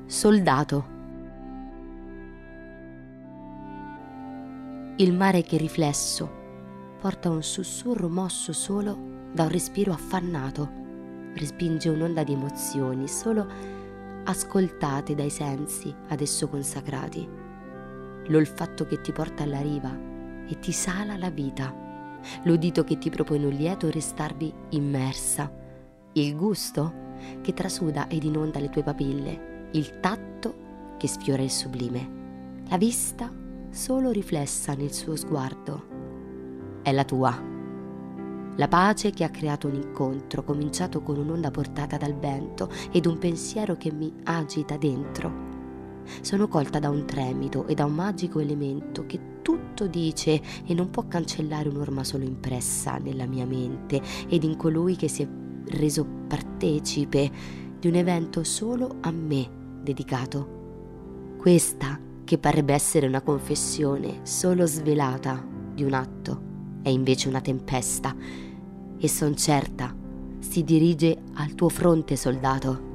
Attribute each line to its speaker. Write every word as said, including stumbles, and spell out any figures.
Speaker 1: Soldato. Il mare che riflesso porta un sussurro mosso solo da un respiro affannato, respinge un'onda di emozioni solo ascoltate dai sensi ad esso consacrati. L'olfatto che ti porta alla riva e ti sala la vita, l'udito che ti propone un lieto restarvi immersa, il gusto che trasuda ed inonda le tue papille, il tatto che sfiora il sublime, la vista solo riflessa nel suo sguardo. È la tua, la pace che ha creato un incontro cominciato con un'onda portata dal vento ed un pensiero che mi agita dentro. Sono colta da un tremito e da un magico elemento che tutto dice e non può cancellare un'orma solo impressa nella mia mente ed in colui che si è reso partecipe di un evento solo a me dedicato. Questa, che parrebbe essere una confessione solo svelata di un atto, è invece una tempesta e son certa si dirige al tuo fronte, soldato.